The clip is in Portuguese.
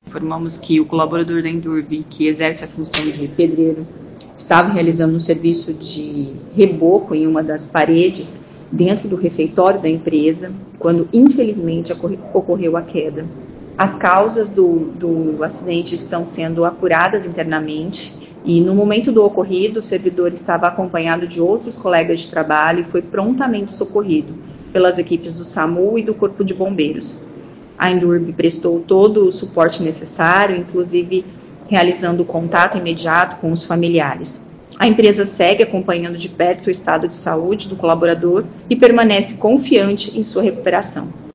Informamos que o colaborador da Endurbe, que exerce a função de pedreiro, estava realizando um serviço de reboco em uma das paredes dentro do refeitório da empresa, quando infelizmente ocorreu a queda. As causas do acidente estão sendo apuradas internamente e no momento do ocorrido o servidor estava acompanhado de outros colegas de trabalho e foi prontamente socorrido pelas equipes do SAMU e do Corpo de Bombeiros. A Endurbe prestou todo o suporte necessário, inclusive realizando o contato imediato com os familiares. A empresa segue acompanhando de perto o estado de saúde do colaborador e permanece confiante em sua recuperação.